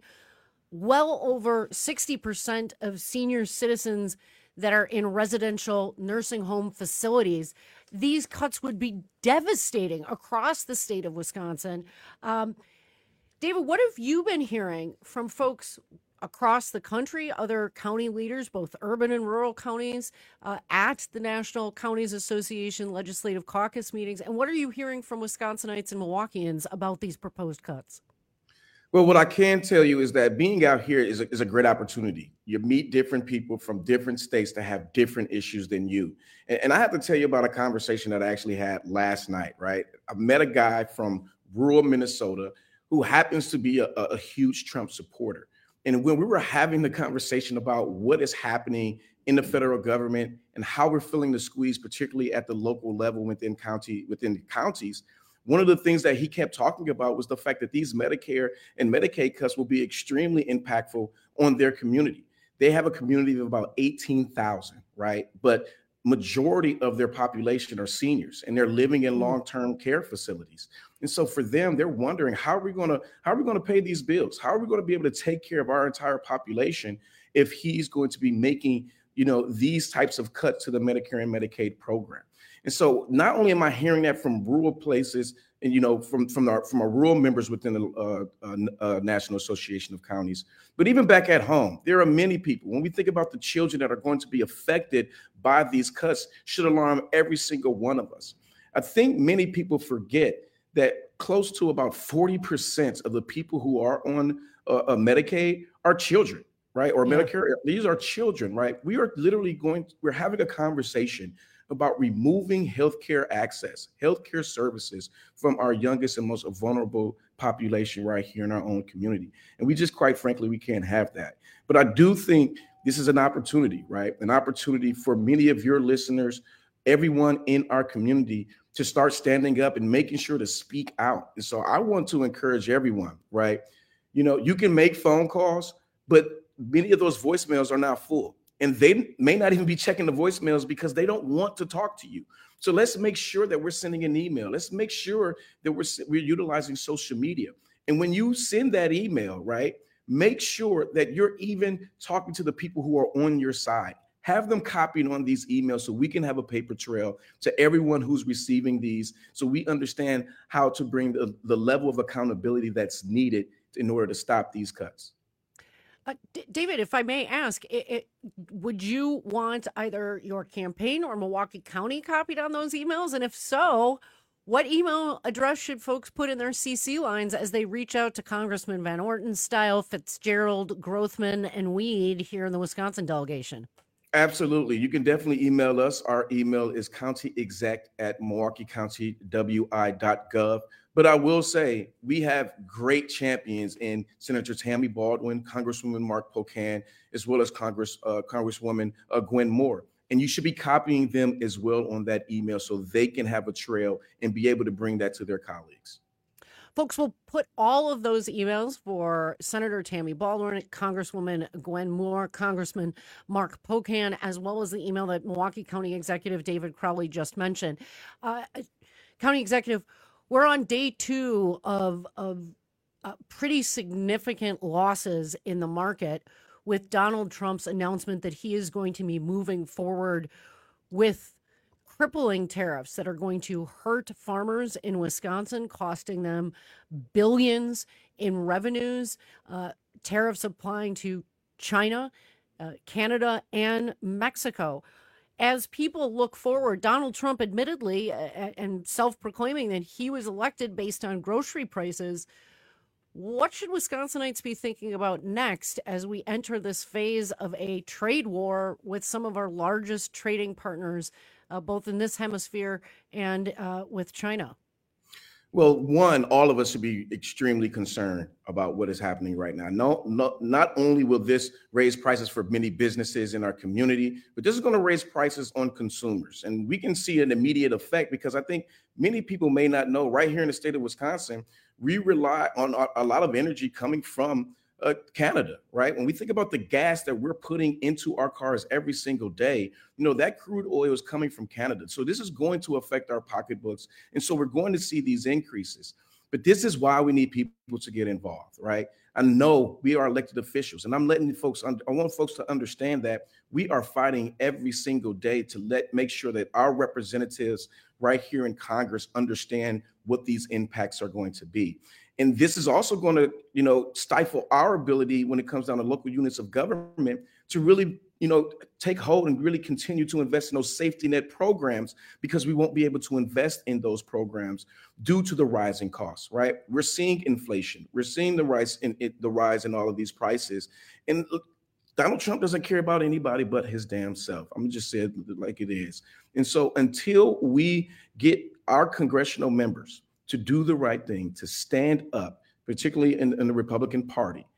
well over sixty percent of senior citizens that are in residential nursing home facilities. These cuts would be devastating across the state of Wisconsin. Um, David, what have you been hearing from folks across the country, other county leaders, both urban and rural counties, uh, at the National Counties Association Legislative Caucus meetings? And what are you hearing from Wisconsinites and Milwaukeeans about these proposed cuts? Well, what I can tell you is that being out here is a, is a great opportunity. You meet different people from different states that have different issues than you. And, and I have to tell you about a conversation that I actually had last night, right? I met a guy from rural Minnesota who happens to be a, a huge Trump supporter. And when we were having the conversation about what is happening in the federal government and how we're feeling the squeeze, particularly at the local level within county, within the counties, one of the things that he kept talking about was the fact that these Medicare and Medicaid cuts will be extremely impactful on their community. They have a community of about eighteen thousand, right? But majority of their population are seniors, and they're living in long-term care facilities. And so for them, they're wondering, how are we going to how are we going to pay these bills? How are we going to be able to take care of our entire population if he's going to be making, you know, these types of cuts to the Medicare and Medicaid program? And so not only am I hearing that from rural places and, you know, from, from our, from our rural members within the uh, uh, uh, National Association of Counties, but even back at home, there are many people, when we think about the children that are going to be affected by these cuts, should alarm every single one of us. I think many people forget that close to about forty percent of the people who are on uh, uh, Medicaid are children, right? Or yeah. Medicare, these are children, right? We are literally going, we're having a conversation about removing healthcare access, healthcare services from our youngest and most vulnerable population right here in our own community. And we just, quite frankly, we can't have that. But I do think this is an opportunity, right? An opportunity for many of your listeners, everyone in our community, to start standing up and making sure to speak out. And so I want to encourage everyone, right? You know, you can make phone calls, but many of those voicemails are now full. And they may not even be checking the voicemails because they don't want to talk to you. So let's make sure that we're sending an email. Let's make sure that we're, we're utilizing social media. And when you send that email, right, make sure that you're even talking to the people who are on your side. Have them copied on these emails so we can have a paper trail to everyone who's receiving these, so we understand how to bring the, the level of accountability that's needed in order to stop these cuts. Uh, D- David, if I may ask, it, it, would you want either your campaign or Milwaukee County copied on those emails? And if so, what email address should folks put in their C C lines as they reach out to Congressman Van Orton, Style, Fitzgerald, Grothman, and Weed here in the Wisconsin delegation? Absolutely. You can definitely email us. Our email is countyexec at milwaukee county w i dot gov. But I will say we have great champions in Senator Tammy Baldwin, Congresswoman Mark Pocan, as well as Congress uh, Congresswoman uh, Gwen Moore. And you should be copying them as well on that email so they can have a trail and be able to bring that to their colleagues. Folks, we'll put all of those emails for Senator Tammy Baldwin, Congresswoman Gwen Moore, Congressman Mark Pocan, as well as the email that Milwaukee County Executive David Crowley just mentioned. Uh, County Executive, we're on day two of, of uh, pretty significant losses in the market with Donald Trump's announcement that he is going to be moving forward with crippling tariffs that are going to hurt farmers in Wisconsin, costing them billions in revenues, uh, tariffs applying to China, uh, Canada, and Mexico. As people look forward, Donald Trump admittedly uh, and self-proclaiming that he was elected based on grocery prices, what should Wisconsinites be thinking about next as we enter this phase of a trade war with some of our largest trading partners, uh, both in this hemisphere and uh, with China? Well, one, all of us should be extremely concerned about what is happening right now. No, no, not only will this raise prices for many businesses in our community, but this is going to raise prices on consumers. And we can see an immediate effect because I think many people may not know right here in the state of Wisconsin, we rely on a lot of energy coming from uh, Canada, right? When we think about the gas that we're putting into our cars every single day, you know, that crude oil is coming from Canada. So this is going to affect our pocketbooks. And so we're going to see these increases. But this is why we need people to get involved, right? I know we are elected officials, and I'm letting folks, I want folks to understand that we are fighting every single day to let make sure that our representatives right here in Congress understand what these impacts are going to be. And this is also going to, you know, stifle our ability when it comes down to local units of government to really, you know, take hold and really continue to invest in those safety net programs, because we won't be able to invest in those programs due to the rising costs, right? We're seeing inflation. We're seeing the rise in it, the rise in all of these prices. And Donald Trump doesn't care about anybody but his damn self. I'm just saying it like it is. And so until we get our congressional members to do the right thing, to stand up, particularly in, in the Republican Party,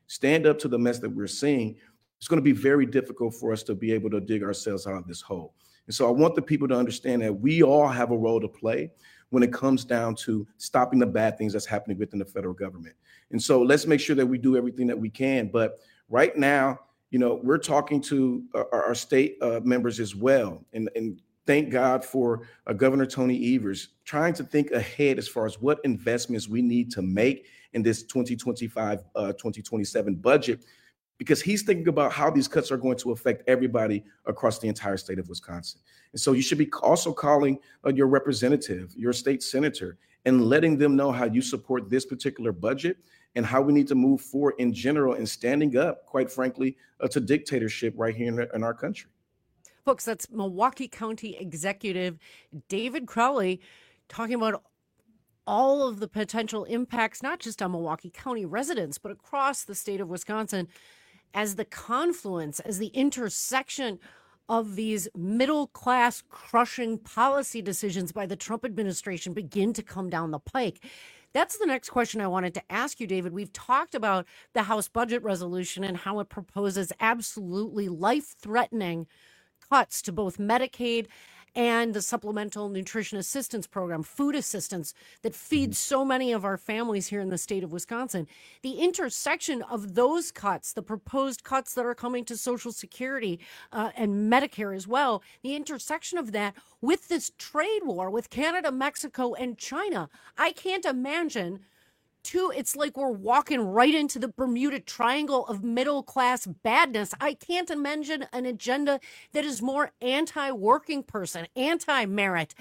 stand up to the mess that we're seeing, it's going to be very difficult for us to be able to dig ourselves out of this hole. And so I want the people to understand that we all have a role to play when it comes down to stopping the bad things that's happening within the federal government. And so let's make sure that we do everything that we can. But right now, you know, we're talking to our, our state uh, members as well. And, and thank God for uh, Governor Tony Evers trying to think ahead as far as what investments we need to make in this twenty twenty-five, uh, twenty twenty-seven budget, because he's thinking about how these cuts are going to affect everybody across the entire state of Wisconsin. And so you should be also calling uh, your representative, your state senator, and letting them know how you support this particular budget and how we need to move forward in general and standing up, quite frankly, uh, to dictatorship right here in, in our country. Folks, that's Milwaukee County Executive David Crowley talking about all of the potential impacts, not just on Milwaukee County residents, but across the state of Wisconsin, as the confluence, as the intersection of these middle-class crushing policy decisions by the Trump administration begin to come down the pike. That's the next question I wanted to ask you, David. We've talked about the House budget resolution and how it proposes absolutely life-threatening cuts to both Medicaid and the Supplemental Nutrition Assistance Program, food assistance that feeds so many of our families here in the state of Wisconsin. The intersection of those cuts, the proposed cuts that are coming to Social Security uh, and Medicare as well, the intersection of that with this trade war with Canada, Mexico, and China, I can't imagine. Two, it's like we're walking right into the Bermuda Triangle of middle-class badness. I can't imagine an agenda that is more anti-working person, anti-merit,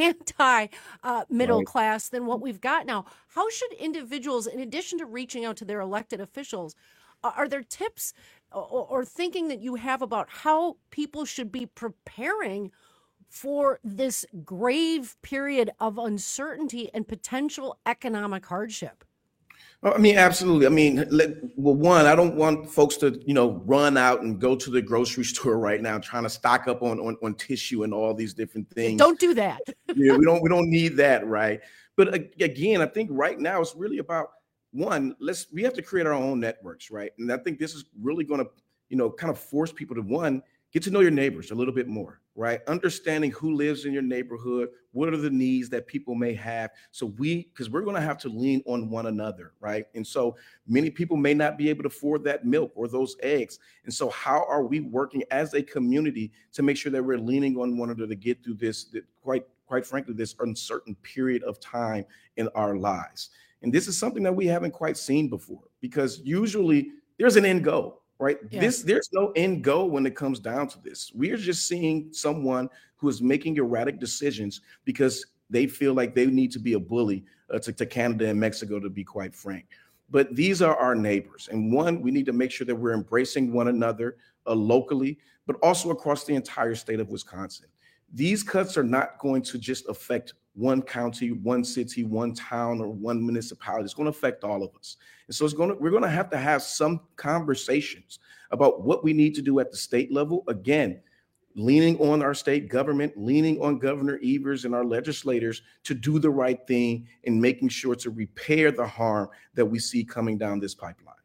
anti-middle uh, class than what we've got now. How should individuals, in addition to reaching out to their elected officials, uh, are there tips or, or thinking that you have about how people should be preparing for this grave period of uncertainty and potential economic hardship? I mean, absolutely. I mean, let, well, one, I don't want folks to, you know, run out and go to the grocery store right now trying to stock up on, on, on tissue and all these different things. Don't do that. Yeah, we don't we don't need that, right? But again, I think right now it's really about, one, let's we have to create our own networks, right? And I think this is really going to, you know, kind of force people to, one, get to know your neighbors a little bit more, right? Understanding who lives in your neighborhood, what are the needs that people may have. So we, because we're going to have to lean on one another, right? And so many people may not be able to afford that milk or those eggs. And so how are we working as a community to make sure that we're leaning on one another to get through this, quite, quite frankly, this uncertain period of time in our lives? And this is something that we haven't quite seen before, because usually there's an end goal. Right. Yeah. This there's no end goal when it comes down to this. We're just seeing someone who is making erratic decisions because they feel like they need to be a bully uh, to, to Canada and Mexico, to be quite frank. But these are our neighbors. And one, we need to make sure that we're embracing one another uh, locally, but also across the entire state of Wisconsin. These cuts are not going to just affect one county, one city, one town, or one municipality. It's going to affect all of us. And so it's going to, we're going to have to have some conversations about what we need to do at the state level. Again, leaning on our state government, leaning on Governor Evers and our legislators to do the right thing and making sure to repair the harm that we see coming down this pipeline.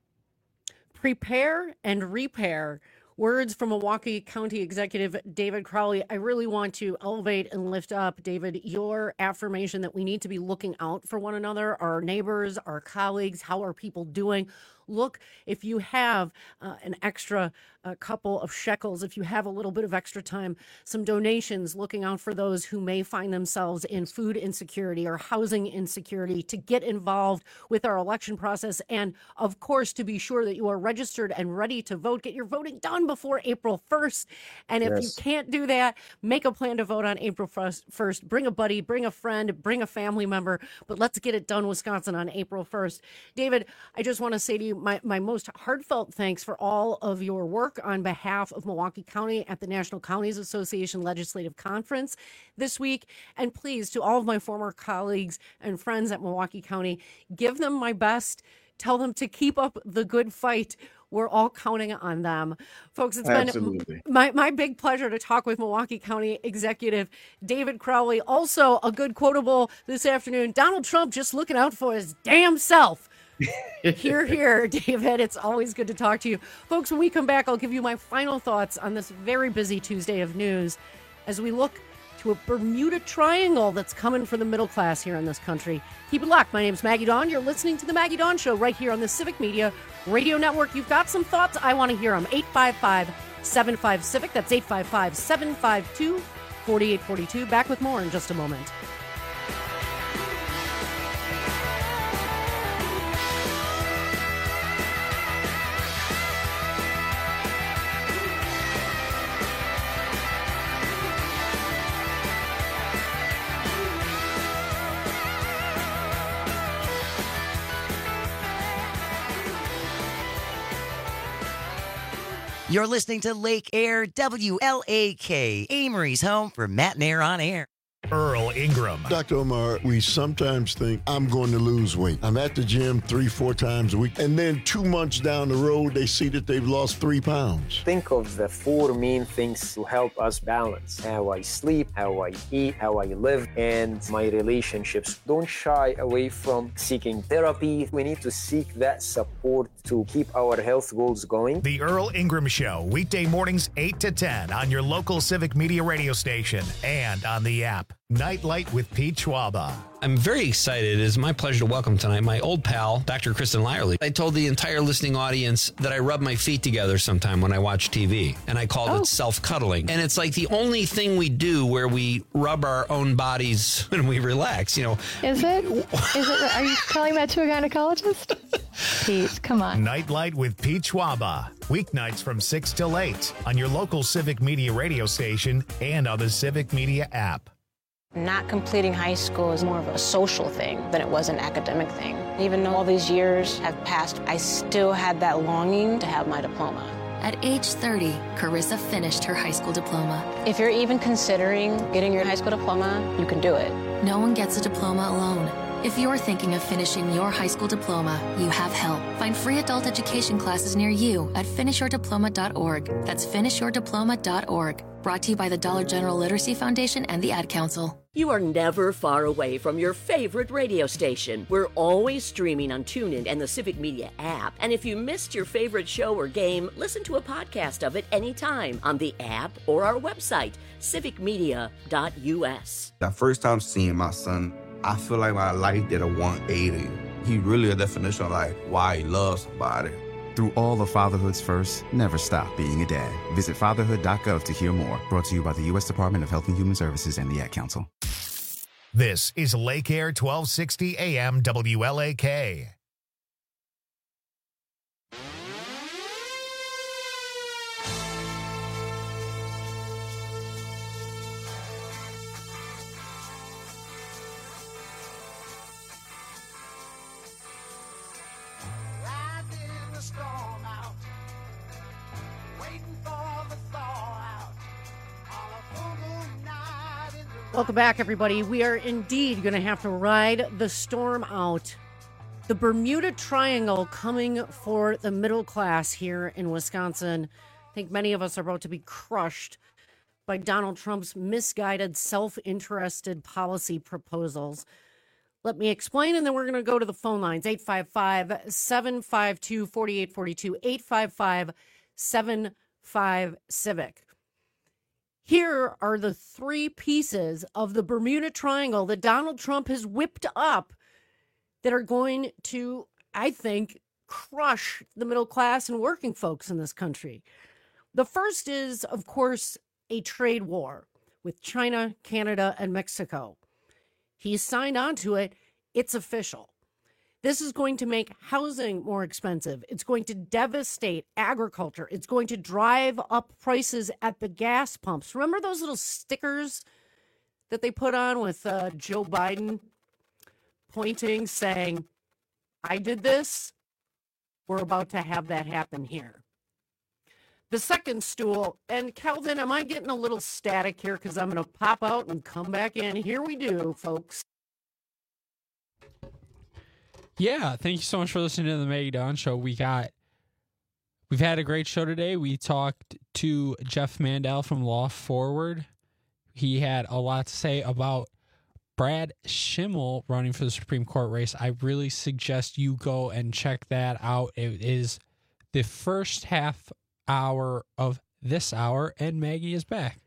Prepare and repair. Words from Milwaukee County Executive David Crowley. I really want to elevate and lift up, David, your affirmation that we need to be looking out for one another, our neighbors, our colleagues. How are people doing? Look, if you have uh, an extra uh, couple of shekels, if you have a little bit of extra time, some donations, looking out for those who may find themselves in food insecurity or housing insecurity, to get involved with our election process. And of course, to be sure that you are registered and ready to vote. Get your voting done before April first. And if yes. you can't do that, make a plan to vote on April first. Bring a buddy, bring a friend, bring a family member, but let's get it done, Wisconsin, on April first. David, I just want to say to you, My, my most heartfelt thanks for all of your work on behalf of Milwaukee County at the National Counties Association Legislative Conference this week. And please, to all of my former colleagues and friends at Milwaukee County, give them my best. Tell them to keep up the good fight. We're all counting on them. Folks, it's Absolutely. been my, my big pleasure to talk with Milwaukee County Executive David Crowley. Also, a good quotable this afternoon: Donald Trump just looking out for his damn self. Here, here, David. It's always good to talk to you. Folks, when we come back, I'll give you my final thoughts on this very busy Tuesday of news as we look to a Bermuda Triangle that's coming for the middle class here in this country. Keep it locked. My name's Maggie Dawn. You're listening to The Maggie Dawn Show right here on the Civic Media Radio Network. You've got some thoughts. I want to hear them. eight five five, seven five, CIVIC. That's eight five five, seven five two, four eight four two. Back with more in just a moment. You're listening to Lake Air, W L A K, Amory's home for Matt and Air on Air. Earl Ingram. Doctor Omar, we sometimes think I'm going to lose weight. I'm at the gym three, four times a week. And then two months down the road, they see that they've lost three pounds. Think of the four main things to help us balance: how I sleep, how I eat, how I live, and my relationships. Don't shy away from seeking therapy. We need to seek that support to keep our health goals going. The Earl Ingram Show, weekday mornings eight to ten on your local Civic Media radio station and on the app. Nightlight with Pete Schwaba. I'm very excited. It is my pleasure to welcome tonight my old pal, Doctor Kristen Lyerly. I told the entire listening audience that I rub my feet together sometime when I watch T V, and I called oh. it self-cuddling. And it's like the only thing we do where we rub our own bodies when we relax, you know. Is it? Is it? Are you telling that to a gynecologist? Pete, come on. Nightlight with Pete Schwaba. Weeknights from six till eight on your local Civic Media radio station and on the Civic Media app. Not completing high school is more of a social thing than it was an academic thing. Even though all these years have passed, I still had that longing to have my diploma. At age thirty, Carissa finished her high school diploma. If you're even considering getting your high school diploma, you can do it. No one gets a diploma alone. If you're thinking of finishing your high school diploma, you have help. Find free adult education classes near you at finish your diploma dot org. That's finish your diploma dot org. Brought to you by the Dollar General Literacy Foundation and the Ad Council. You are never far away from your favorite radio station. We're always streaming on TuneIn and the Civic Media app. And if you missed your favorite show or game, listen to a podcast of it anytime on the app or our website, civic media dot u s. The first time seeing my son, I feel like my life did a one eighty. He really a definition of like why he loves somebody. Through all of fatherhood's first, never stop being a dad. Visit fatherhood dot gov to hear more. Brought to you by the U S Department of Health and Human Services and the Ad Council. This is Lake Air twelve sixty A M W L A K. Welcome back, everybody. We are indeed going to have to ride the storm out. The Bermuda Triangle coming for the middle class here in Wisconsin. I think many of us are about to be crushed by Donald Trump's misguided, self-interested policy proposals. Let me explain, and then we're going to go to the phone lines. eight five five, seven five two, four eight four two, eight five five, seven five, CIVIC. Here are the three pieces of the Bermuda Triangle that Donald Trump has whipped up that are going to, I think, crush the middle class and working folks in this country. The first is, of course, a trade war with China, Canada, and Mexico. He's signed on to it. It's official. This is going to make housing more expensive. It's going to devastate agriculture. It's going to drive up prices at the gas pumps. Remember those little stickers that they put on with uh, Joe Biden pointing, saying, I did this? We're about to have that happen here. The second stool, and Kelvin, am I getting a little static here? Because I'm going to pop out and come back in. Here we do, folks. Yeah, thank you so much for listening to the Maggie Dawn Show. We got, we've had a great show today. We talked to Jeff Mandel from Law Forward. He had a lot to say about Brad Schimmel running for the Supreme Court race. I really suggest you go and check that out. It is the first half hour of this hour, and Maggie is back.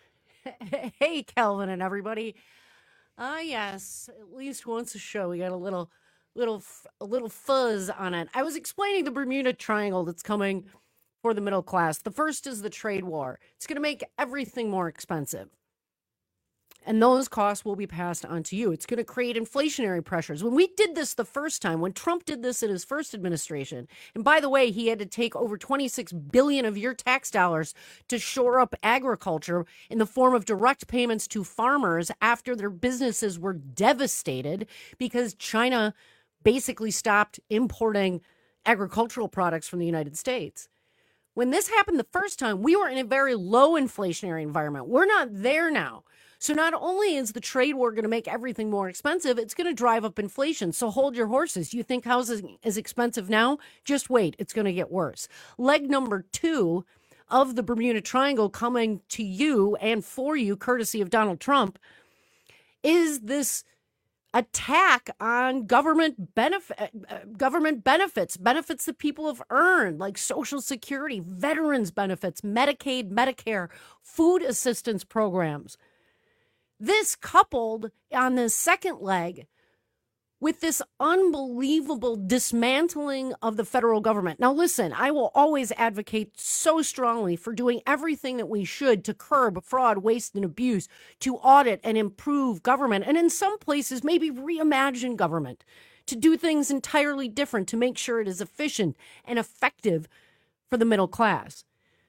Hey, Kelvin and everybody. Ah, uh, yes, at least once a show we got a little, little, a little fuzz on it. I was explaining the Bermuda Triangle that's coming for the middle class. The first is the trade war. It's going to make everything more expensive. And those costs will be passed on to you. It's going to create inflationary pressures. When we did this the first time, when Trump did this in his first administration, and by the way, he had to take over twenty-six billion dollars of your tax dollars to shore up agriculture in the form of direct payments to farmers after their businesses were devastated because China basically stopped importing agricultural products from the United States. When this happened the first time, we were in a very low inflationary environment. We're not there now. So not only is the trade war going to make everything more expensive, it's going to drive up inflation. So hold your horses. You think housing is expensive now? Just wait. It's going to get worse. Leg number two of the Bermuda Triangle coming to you and for you, courtesy of Donald Trump, is this attack on government benefit, uh, government benefits, benefits that people have earned, like Social Security, veterans benefits, Medicaid, Medicare, food assistance programs. This coupled on the second leg with this unbelievable dismantling of the federal government. Now, listen, I will always advocate so strongly for doing everything that we should to curb fraud, waste, and abuse, to audit and improve government, and in some places, maybe reimagine government, to do things entirely different, to make sure it is efficient and effective for the middle class.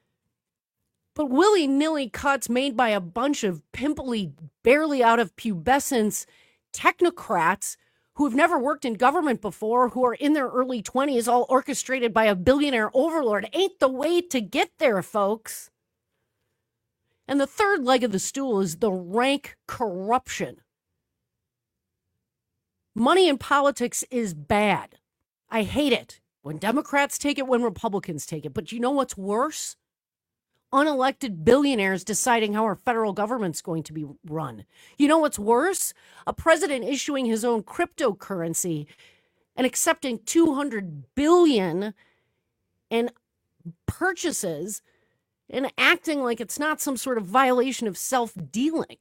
But willy-nilly cuts made by a bunch of pimply, barely out of pubescence technocrats who have never worked in government before, who are in their early twenties, all orchestrated by a billionaire overlord, ain't the way to get there, folks. And the third leg of the stool is the rank corruption. Money in politics is bad. I hate it when Democrats take it, when Republicans take it. But you know what's worse? Unelected billionaires deciding how our federal government's going to be run. You know what's worse? A president issuing his own cryptocurrency and accepting two hundred billion dollars in purchases and acting like it's not some sort of violation of self-dealing.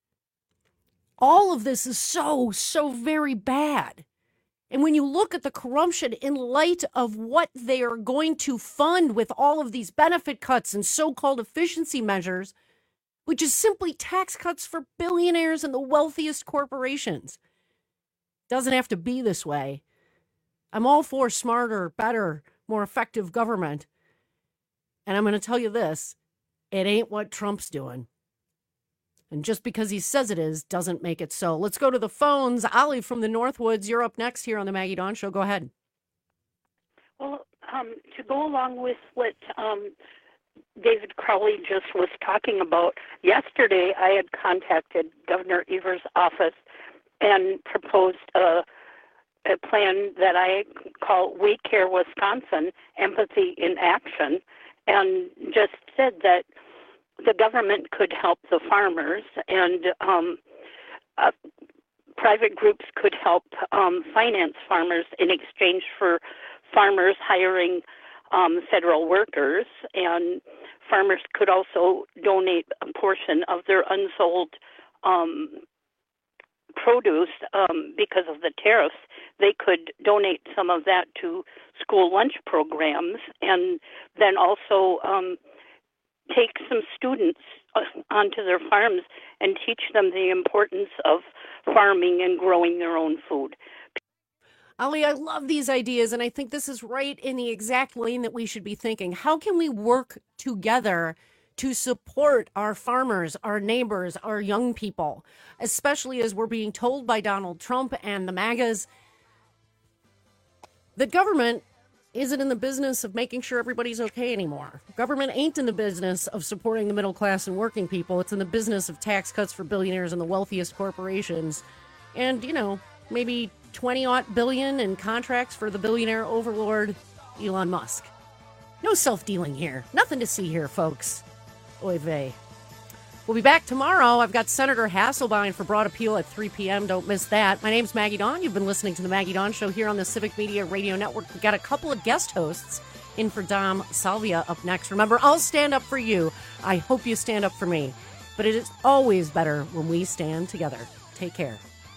All of this is so, so very bad. And when you look at the corruption in light of what they are going to fund with all of these benefit cuts and so-called efficiency measures, which is simply tax cuts for billionaires and the wealthiest corporations, doesn't have to be this way. I'm all for smarter, better, more effective government. And I'm going to tell you this, it ain't what Trump's doing. And just because he says it is doesn't make it so. Let's go to the phones. Ollie from the Northwoods, you're up next here on the Maggie Dawn Show. Go ahead. Well, um, to go along with what um, David Crowley just was talking about, yesterday I had contacted Governor Evers' office and proposed a, a plan that I call We Care Wisconsin, Empathy in Action, and just said that the government could help the farmers, and um, uh, private groups could help um, finance farmers in exchange for farmers hiring um, federal workers, and farmers could also donate a portion of their unsold um, produce um, because of the tariffs. They could donate some of that to school lunch programs, and then also um, take some students onto their farms and teach them the importance of farming and growing their own food. Ali, I love these ideas, and I think this is right in the exact lane that we should be thinking. How can we work together to support our farmers, our neighbors, our young people, especially as we're being told by Donald Trump and the MAGAs that government isn't in the business of making sure everybody's okay anymore. Government ain't in the business of supporting the middle class and working people. It's in the business of tax cuts for billionaires and the wealthiest corporations. And, you know, maybe twenty-aught billion in contracts for the billionaire overlord Elon Musk. No self-dealing here. Nothing to see here, folks. Oy vey. We'll be back tomorrow. I've got Senator Hasselbein for Broad Appeal at three p.m. Don't miss that. My name's Maggie Dawn. You've been listening to the Maggie Dawn Show here on the Civic Media Radio Network. We've got a couple of guest hosts in for Dom Salvia up next. Remember, I'll stand up for you. I hope you stand up for me. But it is always better when we stand together. Take care.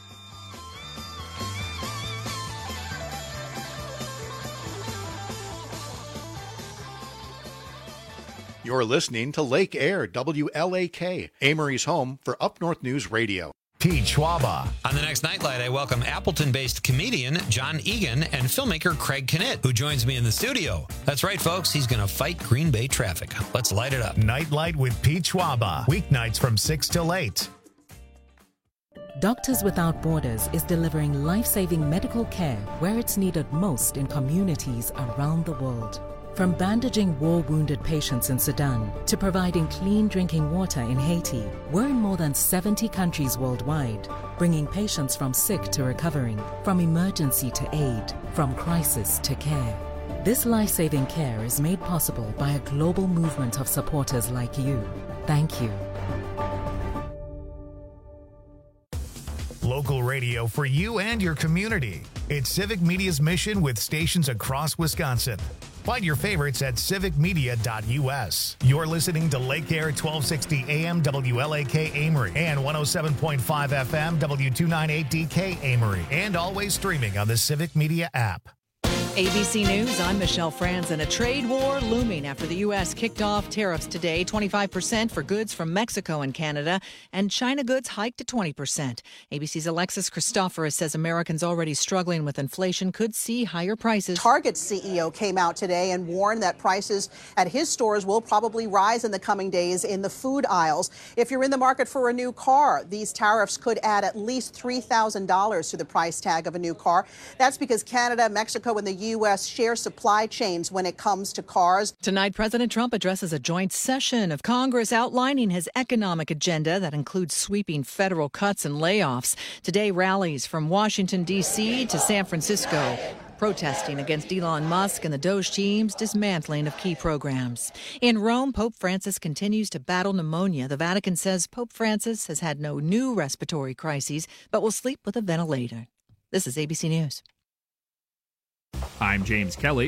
You're listening to Lake Air, W L A K, Amory's home for Up North News Radio. Pete Schwaba. On the next Nightlight, I welcome Appleton-based comedian John Egan and filmmaker Craig Knitt, who joins me in the studio. That's right, folks. He's going to fight Green Bay traffic. Let's light it up. Nightlight with Pete Schwaba. Weeknights from six till eight. Doctors Without Borders is delivering life-saving medical care where it's needed most in communities around the world. From bandaging war-wounded patients in Sudan to providing clean drinking water in Haiti, we're in more than seventy countries worldwide, bringing patients from sick to recovering, from emergency to aid, from crisis to care. This life-saving care is made possible by a global movement of supporters like you. Thank you. Local radio for you and your community. It's Civic Media's mission with stations across Wisconsin. Find your favorites at civic media dot u s. You're listening to Lake Air twelve sixty A M W L A K Amory and one oh seven point five F M W two ninety-eight D K Amory, and always streaming on the Civic Media app. A B C News, I'm Michelle Franzen. A trade war looming after the U S kicked off tariffs today, twenty-five percent for goods from Mexico and Canada, and China goods hiked to twenty percent. A B C's Alexis Christoforous says Americans already struggling with inflation could see higher prices. Target's C E O came out today and warned that prices at his stores will probably rise in the coming days in the food aisles. If you're in the market for a new car, these tariffs could add at least three thousand dollars to the price tag of a new car. That's because Canada, Mexico, and the U S share supply chains when it comes to cars. Tonight, President Trump addresses a joint session of Congress outlining his economic agenda that includes sweeping federal cuts and layoffs. Today, rallies from Washington, D C to San Francisco, protesting against Elon Musk and the Doge team's dismantling of key programs. In Rome, Pope Francis continues to battle pneumonia. The Vatican says Pope Francis has had no new respiratory crises, but will sleep with a ventilator. This is A B C News. I'm James Kelly.